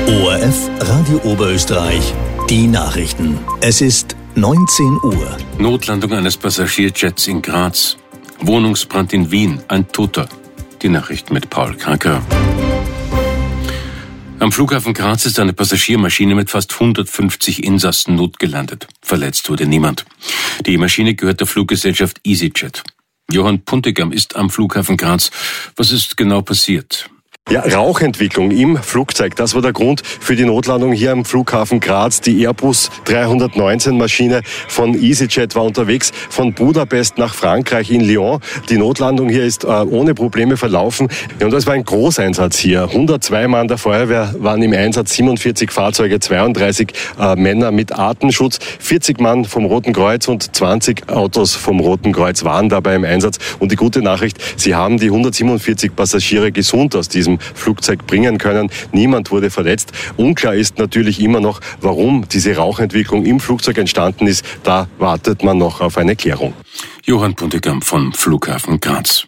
ORF Radio Oberösterreich, die Nachrichten. Es ist 19 Uhr. Notlandung eines Passagierjets in Graz. Wohnungsbrand in Wien, ein Toter. Die Nachrichten mit Paul Kraker. Am Flughafen Graz ist eine Passagiermaschine mit fast 150 Insassen notgelandet. Verletzt wurde niemand. Die Maschine gehört der Fluggesellschaft EasyJet. Johann Puntigam ist am Flughafen Graz. Was ist genau passiert? Ja, Rauchentwicklung im Flugzeug, das war der Grund für die Notlandung hier am Flughafen Graz. Die Airbus 319 Maschine von EasyJet war unterwegs von Budapest nach Frankreich in Lyon. Die Notlandung hier ist ohne Probleme verlaufen. Und das war ein Großeinsatz hier. 102 Mann der Feuerwehr waren im Einsatz, 47 Fahrzeuge, 32 Männer mit Atemschutz, 40 Mann vom Roten Kreuz und 20 Autos vom Roten Kreuz waren dabei im Einsatz. Und die gute Nachricht, sie haben die 147 Passagiere gesund aus diesem Flugzeug bringen können. Niemand wurde verletzt. Unklar ist natürlich immer noch, warum diese Rauchentwicklung im Flugzeug entstanden ist. Da wartet man noch auf eine Klärung. Johann Puntigam vom Flughafen Graz.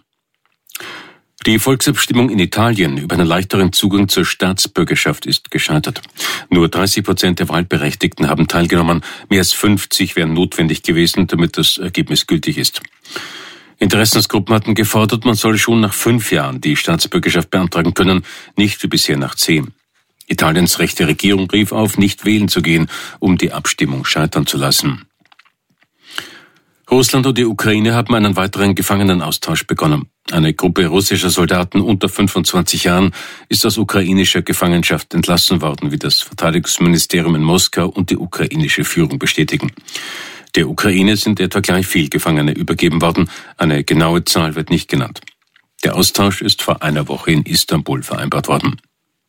Die Volksabstimmung in Italien über einen leichteren Zugang zur Staatsbürgerschaft ist gescheitert. Nur 30% der Wahlberechtigten haben teilgenommen. Mehr als 50 wären notwendig gewesen, damit das Ergebnis gültig ist. Interessensgruppen hatten gefordert, man solle schon nach 5 Jahren die Staatsbürgerschaft beantragen können, nicht wie bisher nach 10. Italiens rechte Regierung rief auf, nicht wählen zu gehen, um die Abstimmung scheitern zu lassen. Russland und die Ukraine haben einen weiteren Gefangenenaustausch begonnen. Eine Gruppe russischer Soldaten unter 25 Jahren ist aus ukrainischer Gefangenschaft entlassen worden, wie das Verteidigungsministerium in Moskau und die ukrainische Führung bestätigen. Der Ukraine sind etwa gleich viel Gefangene übergeben worden. Eine genaue Zahl wird nicht genannt. Der Austausch ist vor einer Woche in Istanbul vereinbart worden.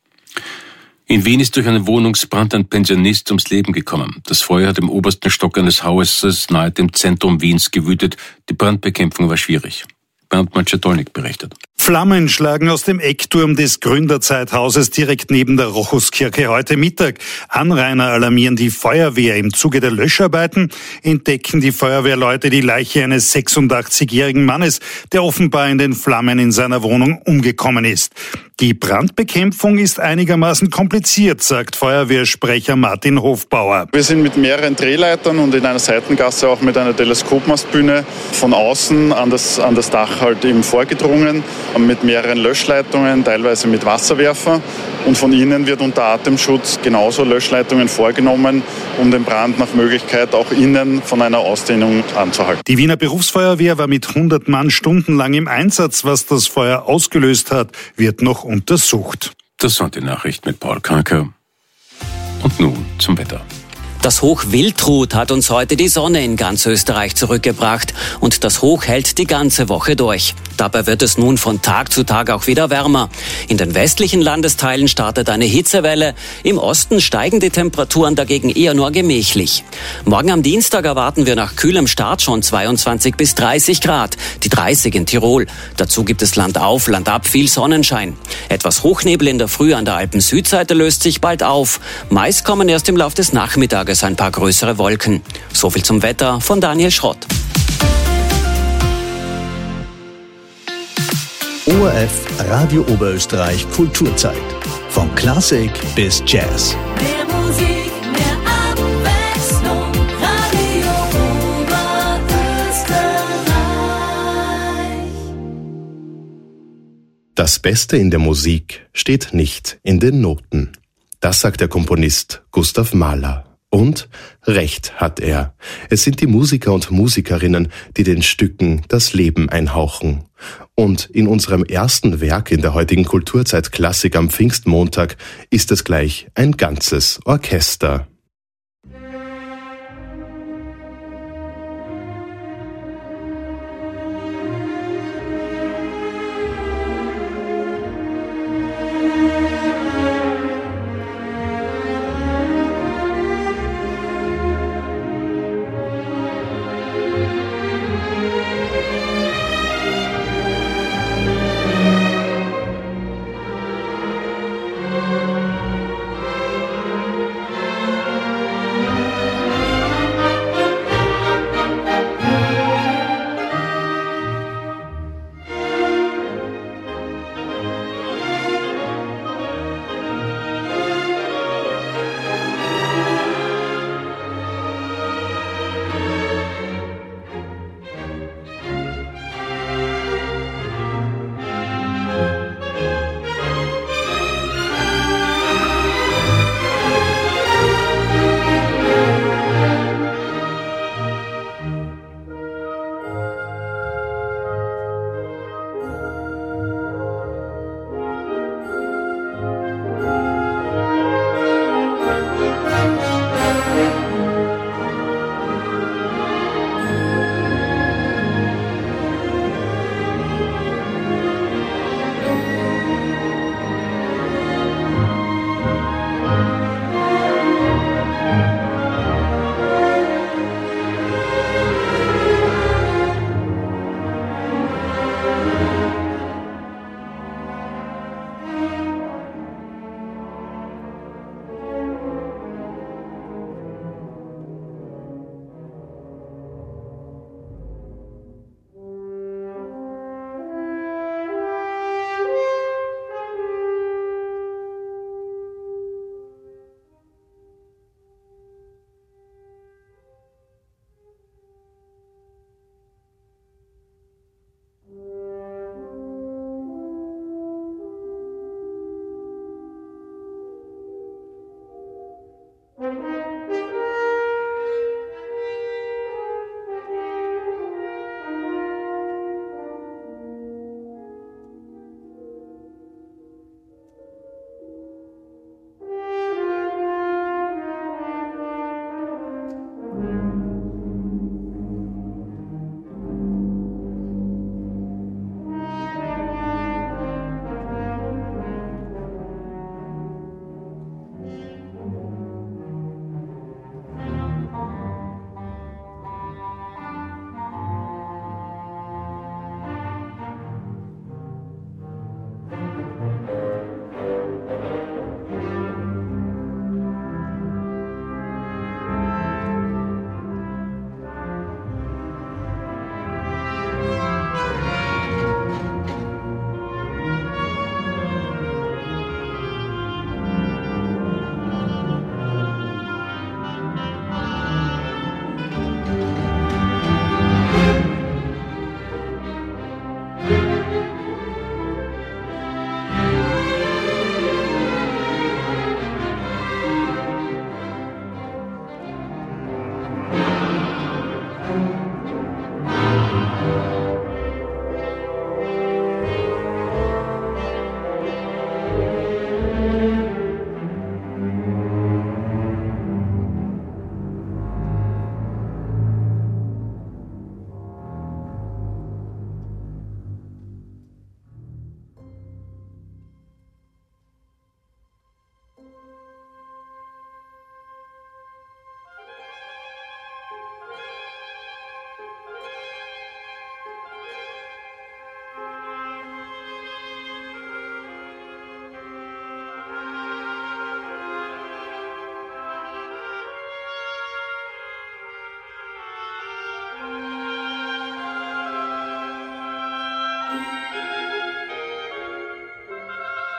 In Wien ist durch einen Wohnungsbrand ein Pensionist ums Leben gekommen. Das Feuer hat im obersten Stock eines Hauses nahe dem Zentrum Wiens gewütet. Die Brandbekämpfung war schwierig. Bernd Macedolnik berichtet. Flammen schlagen aus dem Eckturm des Gründerzeithauses direkt neben der Rochuskirche heute Mittag. Anrainer alarmieren die Feuerwehr. Im Zuge der Löscharbeiten entdecken die Feuerwehrleute die Leiche eines 86-jährigen Mannes, der offenbar in den Flammen in seiner Wohnung umgekommen ist. Die Brandbekämpfung ist einigermaßen kompliziert, sagt Feuerwehrsprecher Martin Hofbauer. Wir sind mit mehreren Drehleitern und in einer Seitengasse auch mit einer Teleskopmastbühne von außen an das Dach halt eben vorgedrungen, mit mehreren Löschleitungen, teilweise mit Wasserwerfer. Und von innen wird unter Atemschutz genauso Löschleitungen vorgenommen, um den Brand nach Möglichkeit auch innen von einer Ausdehnung anzuhalten. Die Wiener Berufsfeuerwehr war mit 100 Mann stundenlang im Einsatz. Was das Feuer ausgelöst hat, wird noch untersucht. Das war die Nachricht mit Paul Kraker. Und nun zum Wetter. Das Hoch Wildrut hat uns heute die Sonne in ganz Österreich zurückgebracht und das Hoch hält die ganze Woche durch. Dabei wird es nun von Tag zu Tag auch wieder wärmer. In den westlichen Landesteilen startet eine Hitzewelle. Im Osten steigen die Temperaturen dagegen eher nur gemächlich. Morgen am Dienstag erwarten wir nach kühlem Start schon 22 bis 30 Grad, die 30 in Tirol. Dazu gibt es landauf, landab viel Sonnenschein. Etwas Hochnebel in der Früh an der Alpen-Südseite löst sich bald auf. Meist kommen erst im Lauf des Nachmittags ein paar größere Wolken. So viel zum Wetter von Daniel Schrott. ORF Radio Oberösterreich Kulturzeit. Von Klassik bis Jazz. Mehr Musik, mehr Abwechslung. Radio Oberösterreich. Das Beste in der Musik steht nicht in den Noten. Das sagt der Komponist Gustav Mahler. Und recht hat er. Es sind die Musiker und Musikerinnen, die den Stücken das Leben einhauchen. Und in unserem ersten Werk in der heutigen Kulturzeit Klassik am Pfingstmontag ist es gleich ein ganzes Orchester.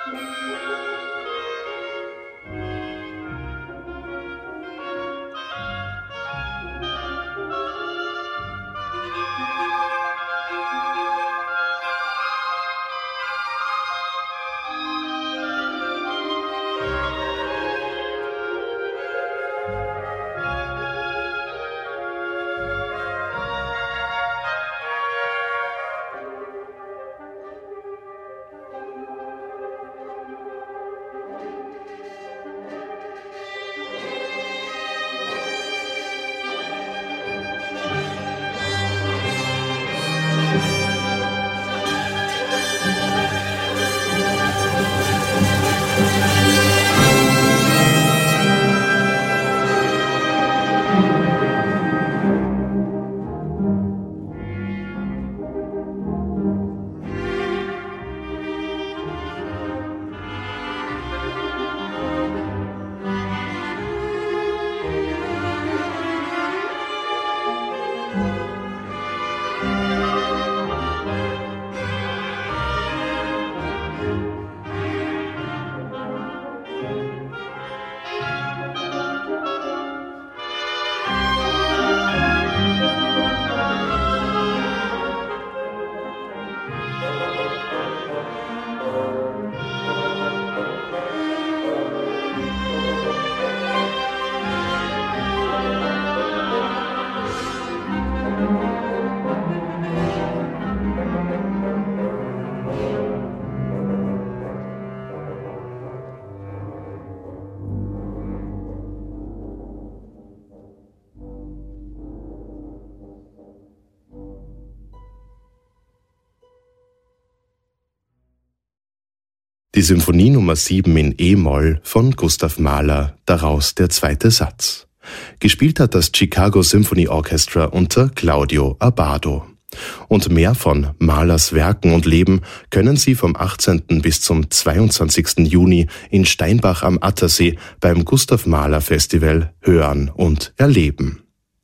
Die Symphonie Nummer 7 in E-Moll von Gustav Mahler, daraus der zweite Satz. Gespielt hat das Chicago Symphony Orchestra unter Claudio Abbado. Und mehr von Mahlers Werken und Leben können Sie vom 18. bis zum 22. Juni in Steinbach am Attersee beim Gustav Mahler Festival hören und erleben.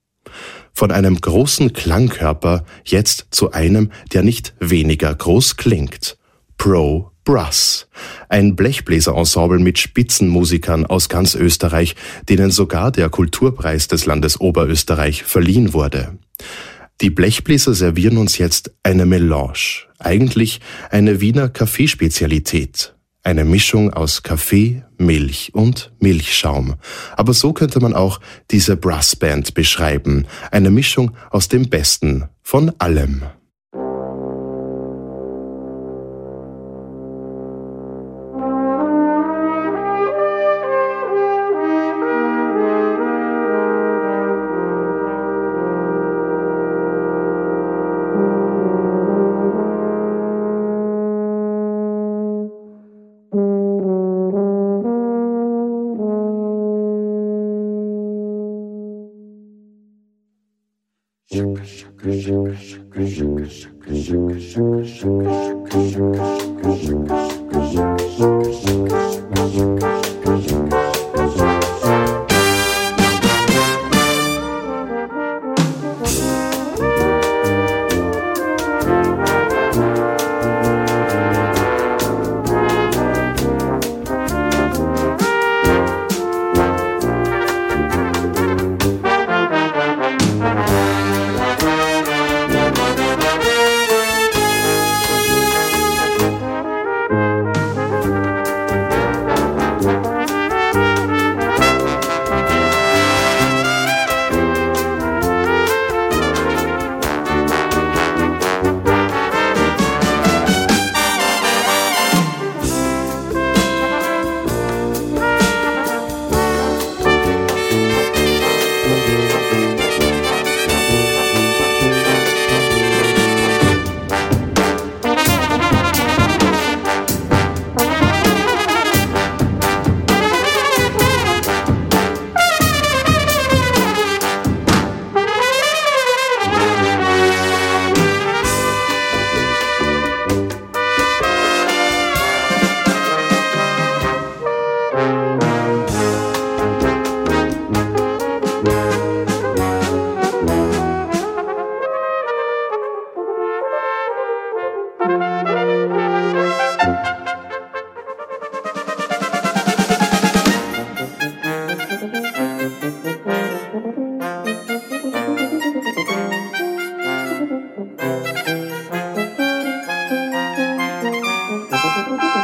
Von einem großen Klangkörper jetzt zu einem, der nicht weniger groß klingt. Pro Brass, ein Blechbläserensemble mit Spitzenmusikern aus ganz Österreich, denen sogar der Kulturpreis des Landes Oberösterreich verliehen wurde. Die Blechbläser servieren uns jetzt eine Melange, eigentlich eine Wiener Kaffeespezialität. Eine Mischung aus Kaffee, Milch und Milchschaum. Aber so könnte man auch diese Brassband beschreiben. Eine Mischung aus dem Besten von allem.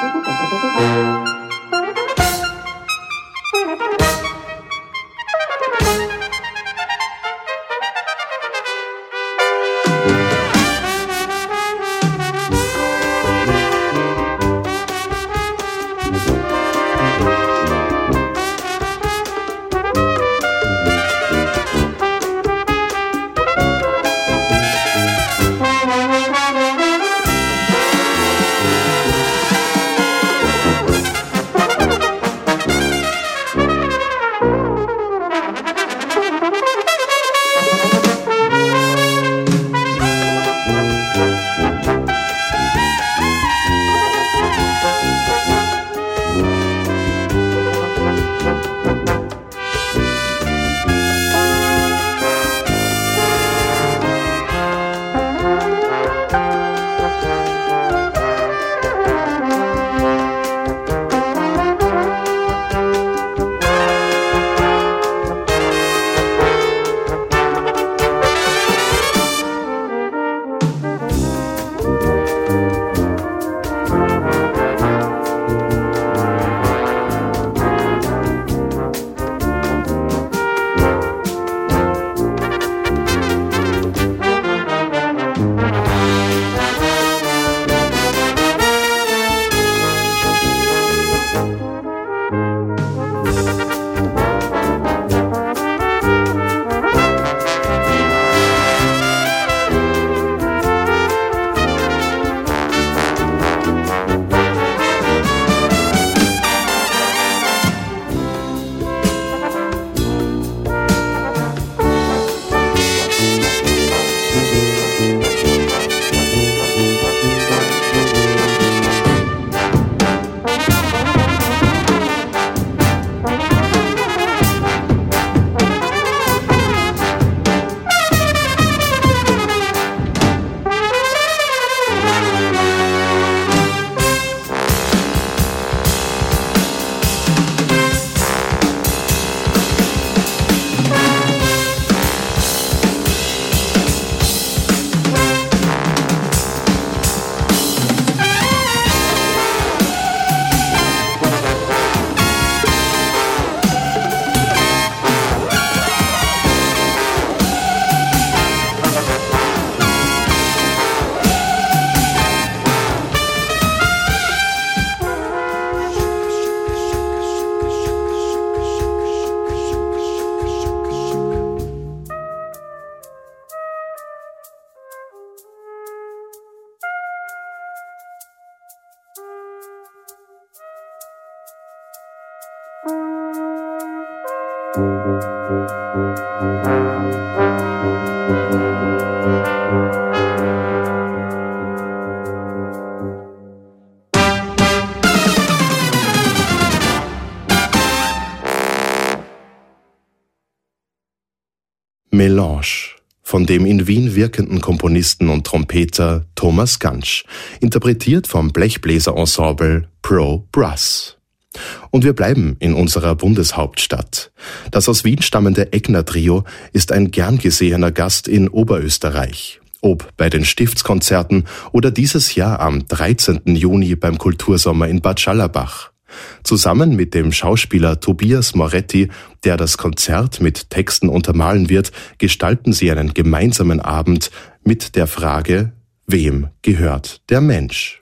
Melange von dem in Wien wirkenden Komponisten und Trompeter Thomas Gansch, interpretiert vom Blechbläserensemble Pro Brass. Und wir bleiben in unserer Bundeshauptstadt. Das aus Wien stammende Egner-Trio ist ein gern gesehener Gast in Oberösterreich. Ob bei den Stiftskonzerten oder dieses Jahr am 13. Juni beim Kultursommer in Bad Schallerbach. Zusammen mit dem Schauspieler Tobias Moretti, der das Konzert mit Texten untermalen wird, gestalten sie einen gemeinsamen Abend mit der Frage: Wem gehört der Mensch?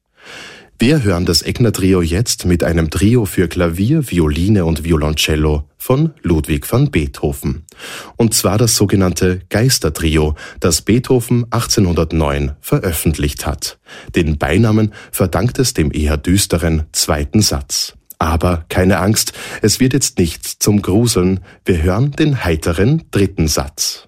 Wir hören das Egner-Trio jetzt mit einem Trio für Klavier, Violine und Violoncello von Ludwig van Beethoven. Und zwar das sogenannte Geister-Trio, das Beethoven 1809 veröffentlicht hat. Den Beinamen verdankt es dem eher düsteren zweiten Satz. Aber keine Angst, es wird jetzt nicht zum Gruseln. Wir hören den heiteren dritten Satz.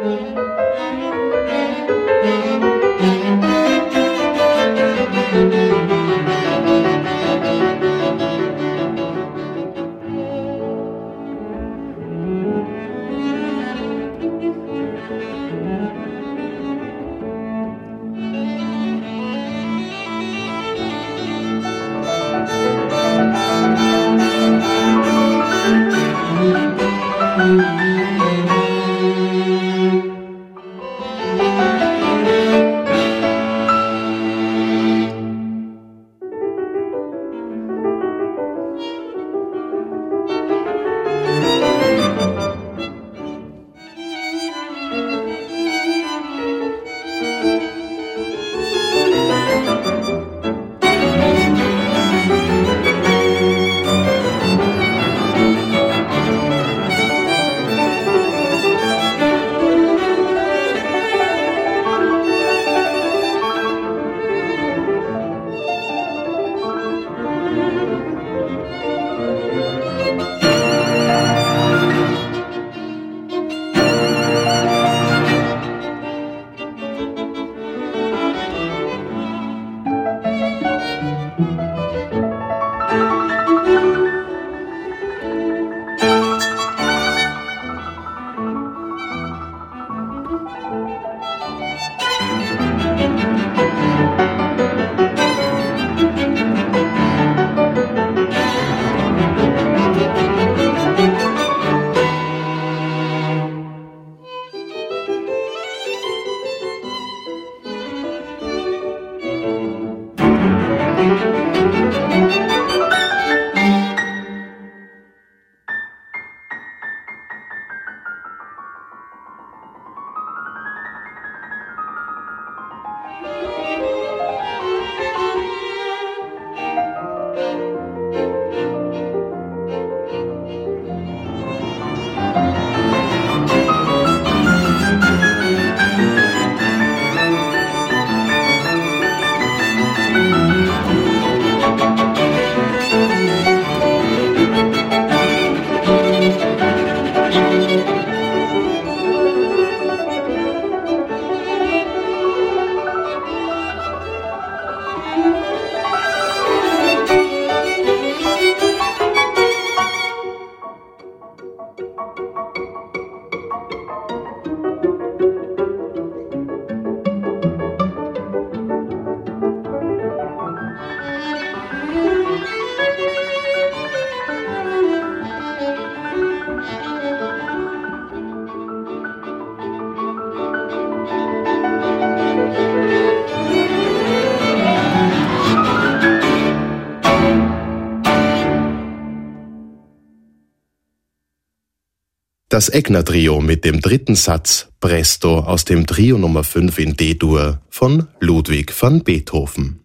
Das Egner-Trio mit dem dritten Satz Presto aus dem Trio Nummer 5 in D-Dur von Ludwig van Beethoven.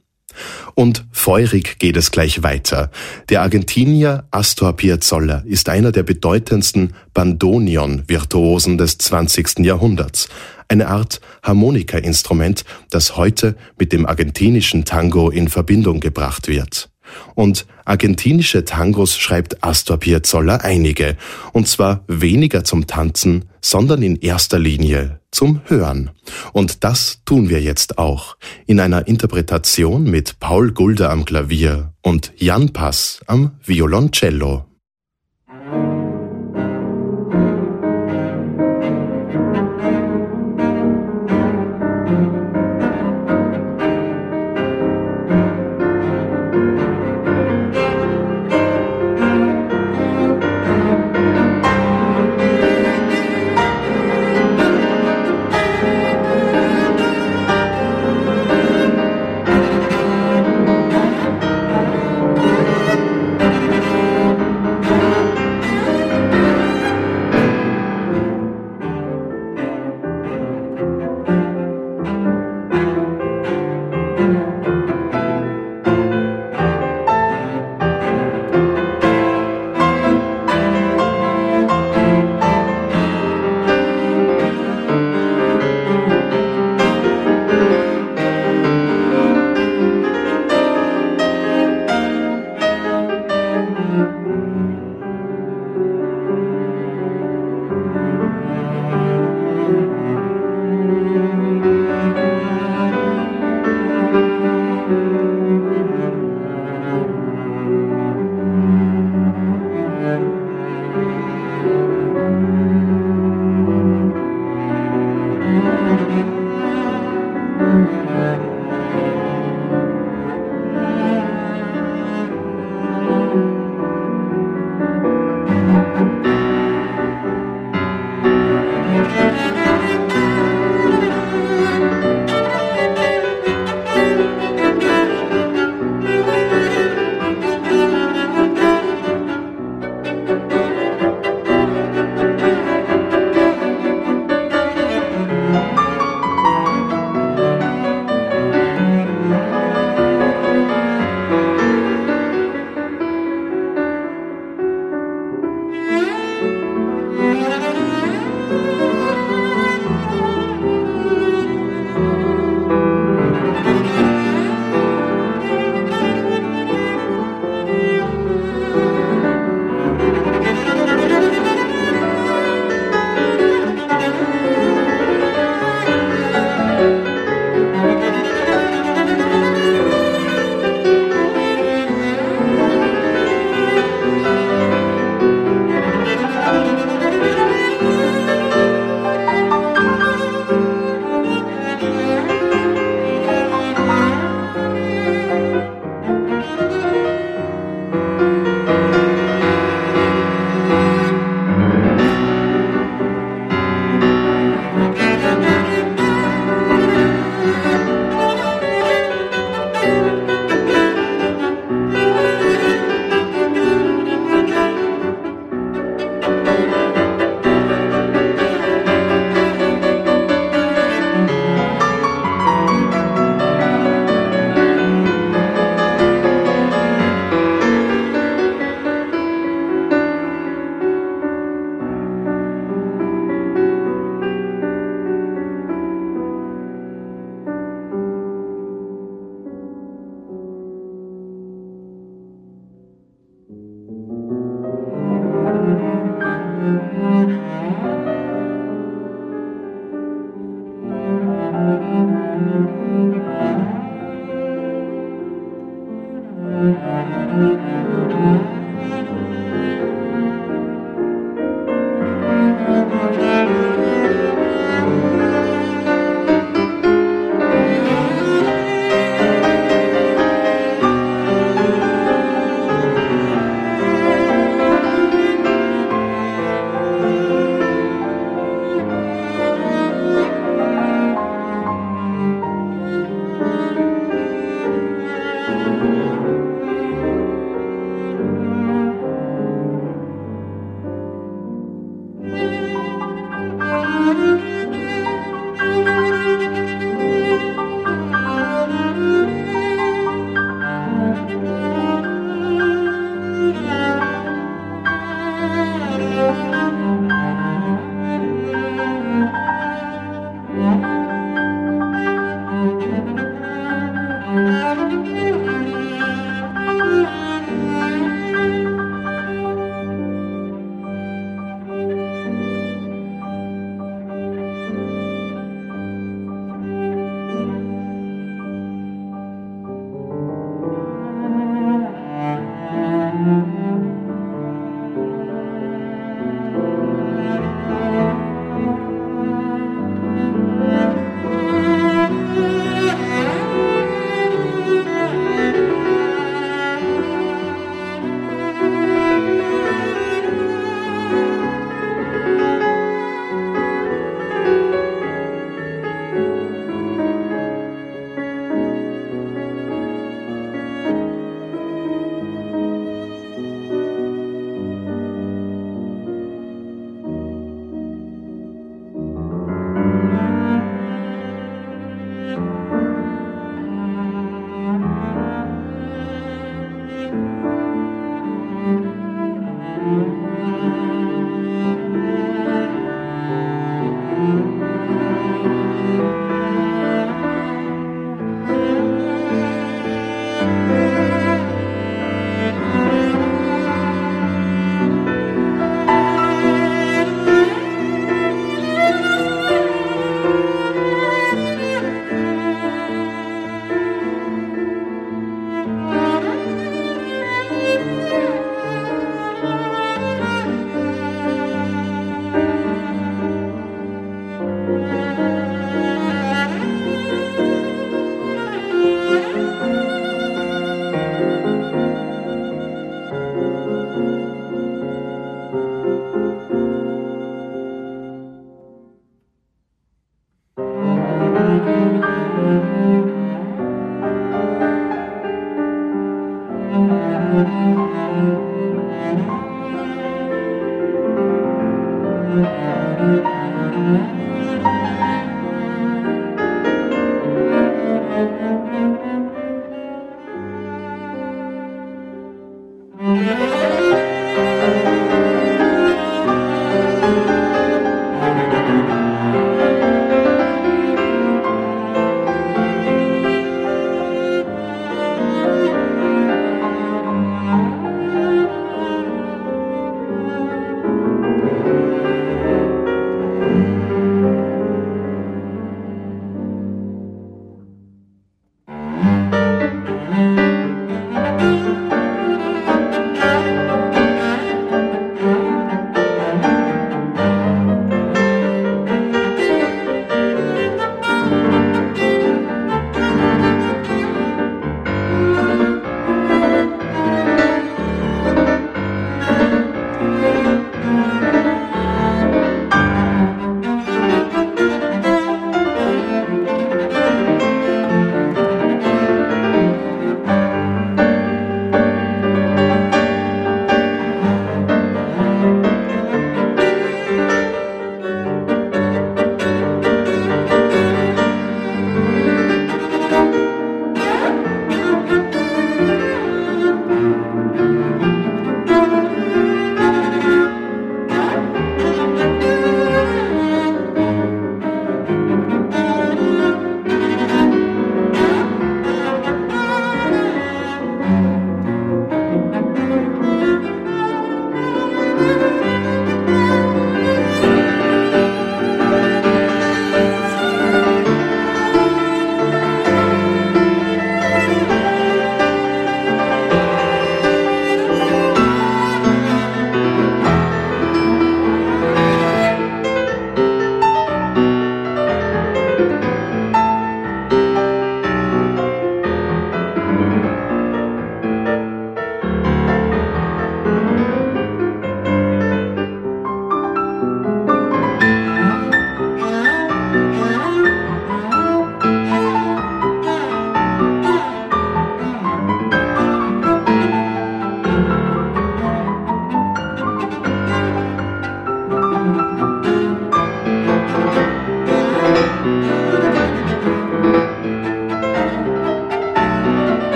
Und feurig geht es gleich weiter. Der Argentinier Astor Piazzolla ist einer der bedeutendsten Bandoneon-Virtuosen des 20. Jahrhunderts. Eine Art Harmonikainstrument, das heute mit dem argentinischen Tango in Verbindung gebracht wird. Und argentinische Tangos schreibt Astor Piazzolla einige, und zwar weniger zum Tanzen, sondern in erster Linie zum Hören. Und das tun wir jetzt auch, in einer Interpretation mit Paul Gulder am Klavier und Jan Pass am Violoncello.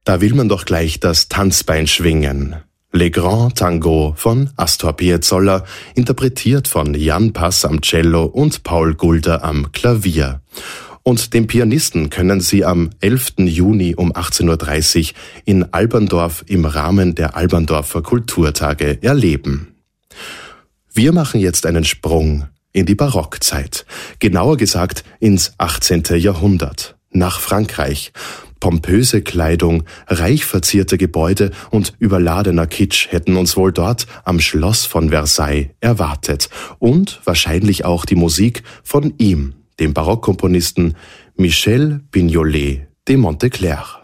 Da will man doch gleich das Tanzbein schwingen. Le Grand Tango von Astor Piazzolla, interpretiert von Jan Pass am Cello und Paul Gulder am Klavier. Und den Pianisten können Sie am 11. Juni um 18.30 Uhr in Alberndorf im Rahmen der Alberndorfer Kulturtage erleben. Wir machen jetzt einen Sprung in die Barockzeit, genauer gesagt ins 18. Jahrhundert, nach Frankreich. Pompöse Kleidung, reich verzierte Gebäude und überladener Kitsch hätten uns wohl dort am Schloss von Versailles erwartet. Und wahrscheinlich auch die Musik von ihm, dem Barockkomponisten Michel Pignolet de Monteclair.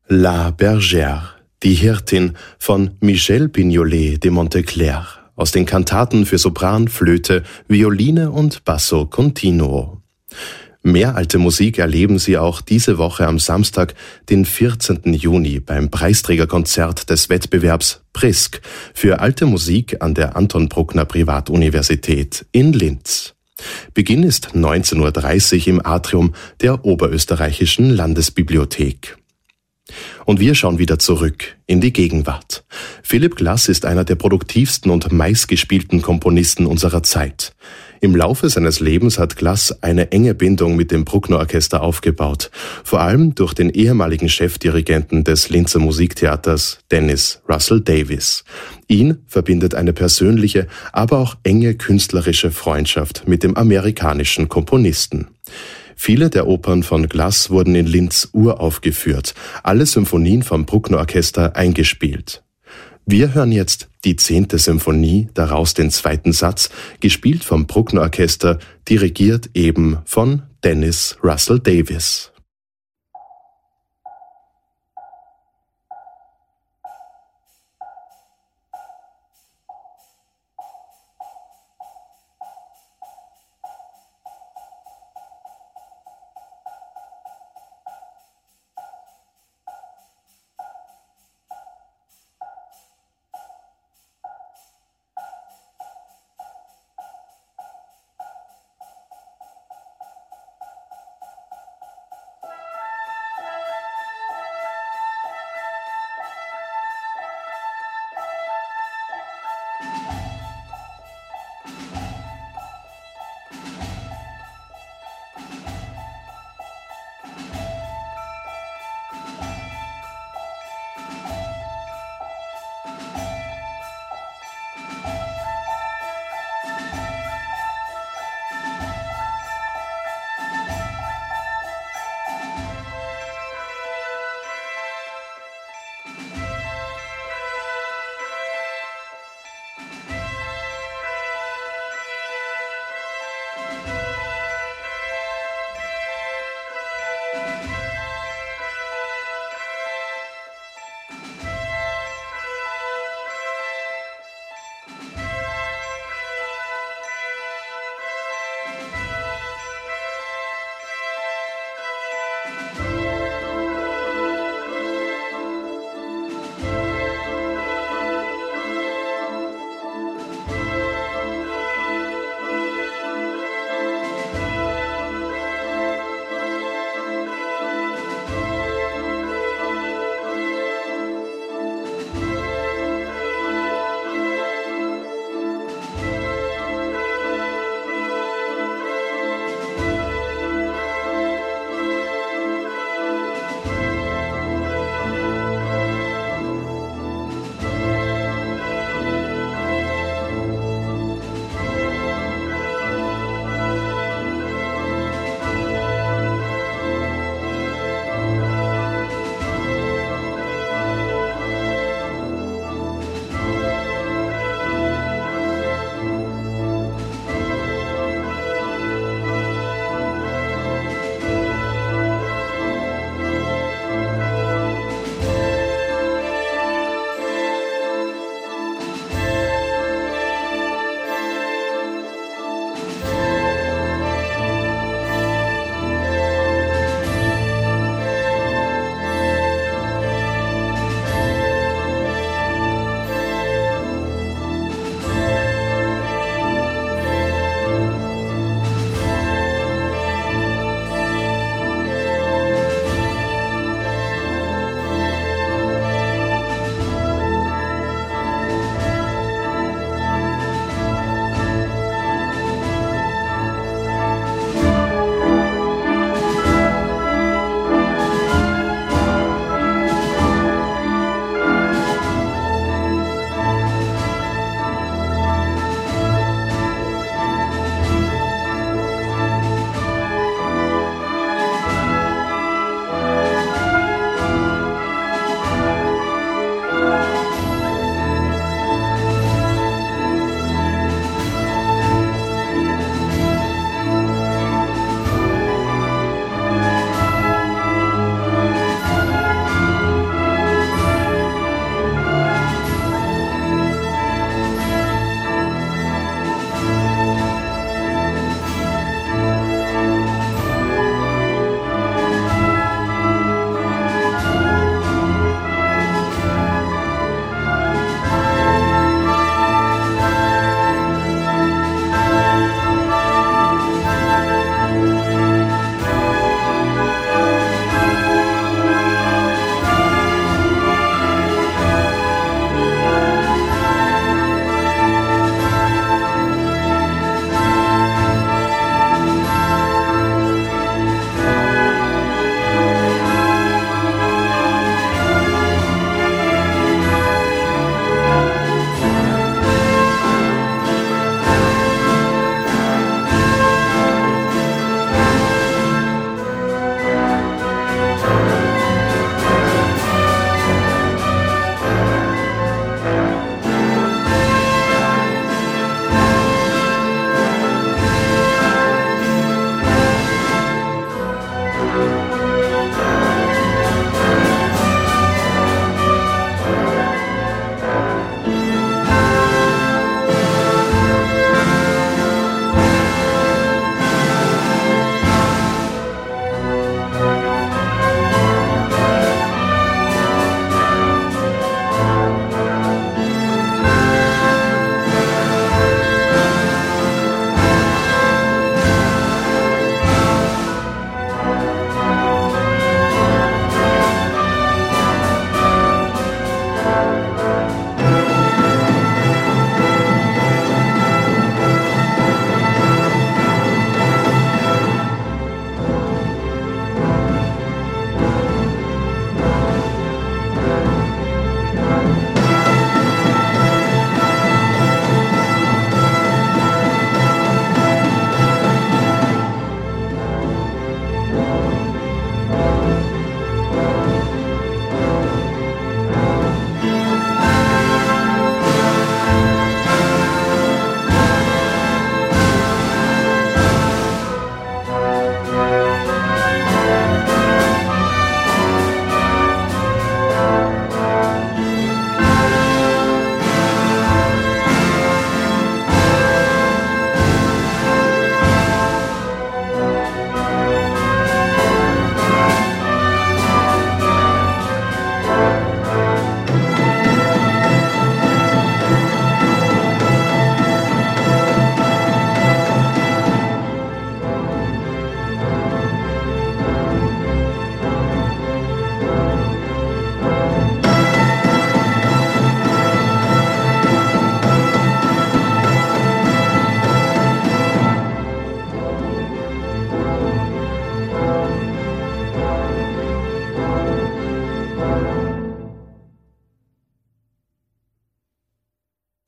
La Bergère, die Hirtin von Michel Pignolet de Monteclair aus den Kantaten für Sopran, Flöte, Violine und Basso Continuo. Mehr alte Musik erleben Sie auch diese Woche am Samstag, den 14. Juni beim Preisträgerkonzert des Wettbewerbs Prisk für alte Musik an der Anton Bruckner Privatuniversität in Linz. Beginn ist 19:30 Uhr im Atrium der Oberösterreichischen Landesbibliothek. Und wir schauen wieder zurück in die Gegenwart. Philipp Glass ist einer der produktivsten und meistgespielten Komponisten unserer Zeit. Im Laufe seines Lebens hat Glass eine enge Bindung mit dem Bruckner Orchester aufgebaut, vor allem durch den ehemaligen Chefdirigenten des Linzer Musiktheaters, Dennis Russell Davies. Ihn verbindet eine persönliche, aber auch enge künstlerische Freundschaft mit dem amerikanischen Komponisten. Viele der Opern von Glass wurden in Linz uraufgeführt, alle Symphonien vom Bruckner Orchester eingespielt. Wir hören jetzt die 10. Symphonie, daraus den 2. Satz, gespielt vom Bruckner Orchester, dirigiert eben von Dennis Russell Davies.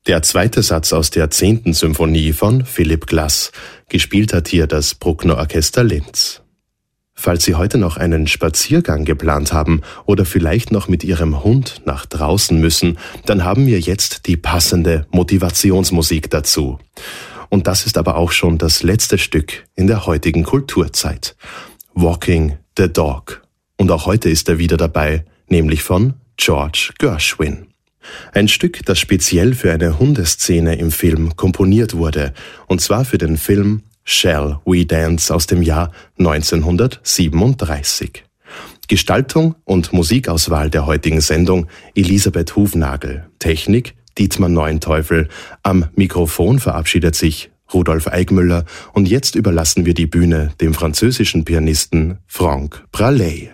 Der zweite Satz aus der 10. Symphonie von Philipp Glass. Gespielt hat hier das Bruckner Orchester Linz. Falls Sie heute noch einen Spaziergang geplant haben oder vielleicht noch mit Ihrem Hund nach draußen müssen, dann haben wir jetzt die passende Motivationsmusik dazu. Und das ist aber auch schon das letzte Stück in der heutigen Kulturzeit. Walking the Dog. Und auch heute ist er wieder dabei, nämlich von George Gershwin. Ein Stück, das speziell für eine Hundeszene im Film komponiert wurde, und zwar für den Film Shall We Dance aus dem Jahr 1937. Gestaltung und Musikauswahl der heutigen Sendung Elisabeth Hufnagel. Technik Dietmar Neuenteufel. Am Mikrofon verabschiedet sich Rudolf Eigmüller und jetzt überlassen wir die Bühne dem französischen Pianisten Franck Praley.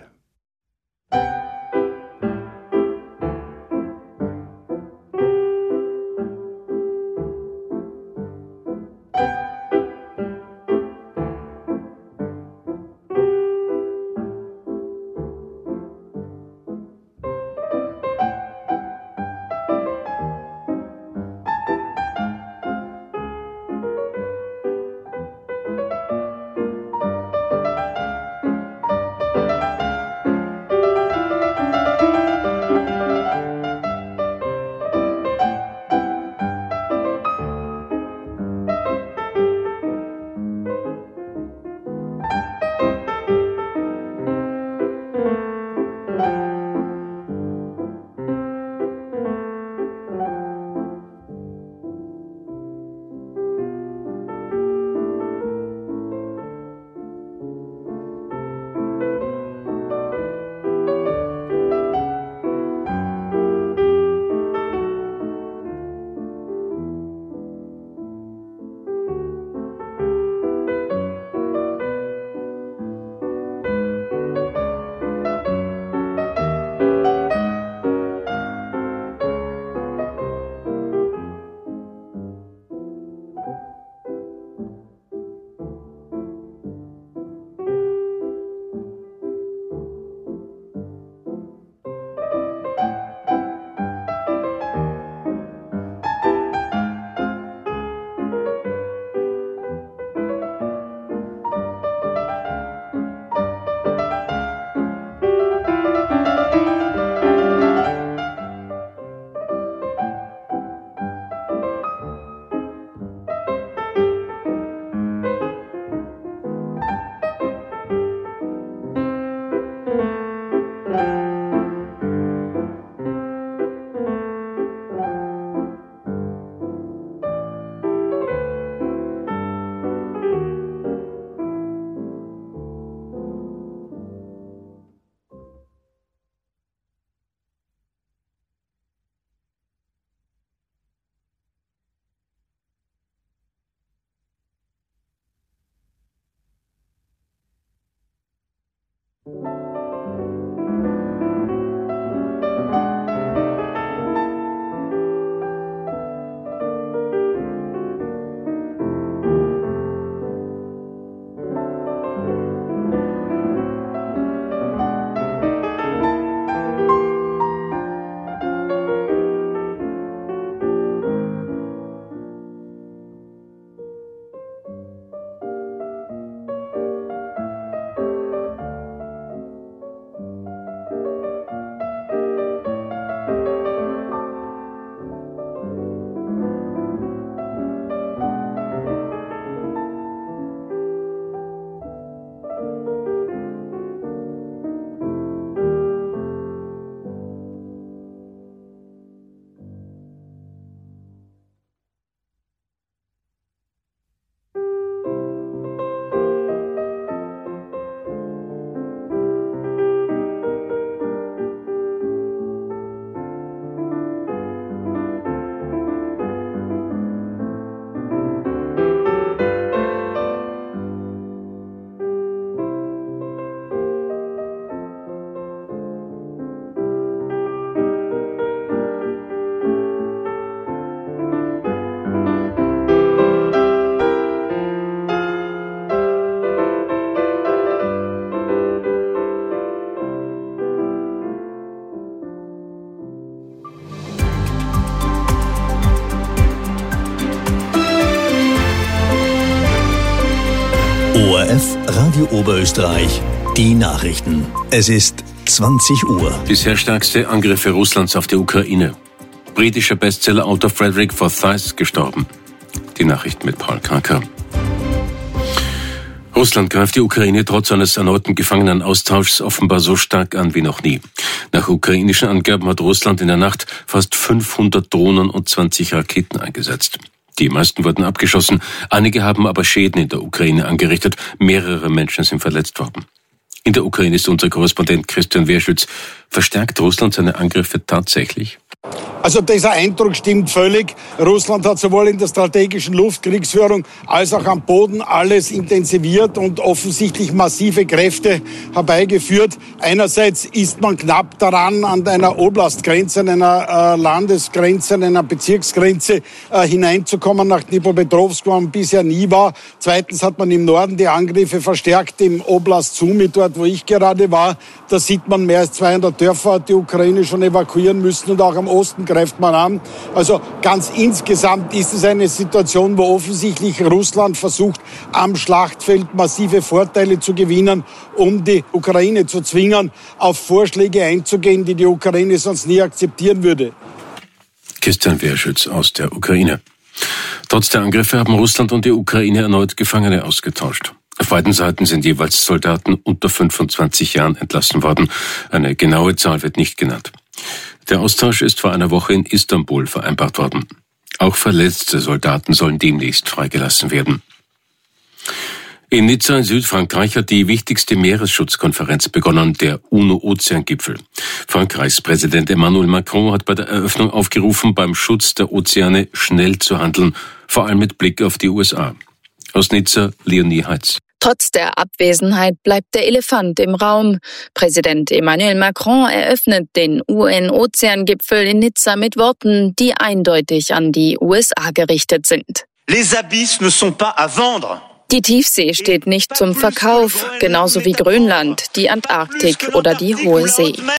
ORF Radio Oberösterreich, die Nachrichten. Es ist 20 Uhr. Bisher stärkste Angriffe Russlands auf die Ukraine. Britischer Bestsellerautor Frederick Forsyth gestorben. Die Nachrichten mit Paul Karker. Russland greift die Ukraine trotz eines erneuten Gefangenenaustauschs offenbar so stark an wie noch nie. Nach ukrainischen Angaben hat Russland in der Nacht fast 500 Drohnen und 20 Raketen eingesetzt. Die meisten wurden abgeschossen, einige haben aber Schäden in der Ukraine angerichtet, mehrere Menschen sind verletzt worden. In der Ukraine ist unser Korrespondent Christian Wehrschütz. Verstärkt Russland seine Angriffe tatsächlich? Also dieser Eindruck stimmt völlig. Russland hat sowohl in der strategischen Luftkriegsführung als auch am Boden alles intensiviert und offensichtlich massive Kräfte herbeigeführt. Einerseits ist man knapp daran, an einer Oblastgrenze, an einer Landesgrenze, an einer Bezirksgrenze hineinzukommen nach Dnipropetrovsk, wo man bisher nie war. Zweitens hat man im Norden die Angriffe verstärkt, im Oblast Sumy, dort wo ich gerade war. Da sieht man, mehr als 200 Dörfer hat die Ukraine schon evakuieren müssen und auch am Osten greift man an. Also ganz insgesamt ist es eine Situation, wo offensichtlich Russland versucht, am Schlachtfeld massive Vorteile zu gewinnen, um die Ukraine zu zwingen, auf Vorschläge einzugehen, die die Ukraine sonst nie akzeptieren würde. Christian Wehrschütz aus der Ukraine. Trotz der Angriffe haben Russland und die Ukraine erneut Gefangene ausgetauscht. Auf beiden Seiten sind jeweils Soldaten unter 25 Jahren entlassen worden. Eine genaue Zahl wird nicht genannt. Der Austausch ist vor einer Woche in Istanbul vereinbart worden. Auch verletzte Soldaten sollen demnächst freigelassen werden. In Nizza in Südfrankreich hat die wichtigste Meeresschutzkonferenz begonnen, der UNO-Ozeangipfel. Frankreichs Präsident Emmanuel Macron hat bei der Eröffnung aufgerufen, beim Schutz der Ozeane schnell zu handeln, vor allem mit Blick auf die USA. Aus Nizza, Leonie Heitz. Trotz der Abwesenheit bleibt der Elefant im Raum. Präsident Emmanuel Macron eröffnet den UN-Ozeangipfel in Nizza mit Worten, die eindeutig an die USA gerichtet sind. Les abysses ne sont pas à vendre. Die Tiefsee steht nicht zum Verkauf, genauso wie Grönland, die Antarktik oder die Hohe See.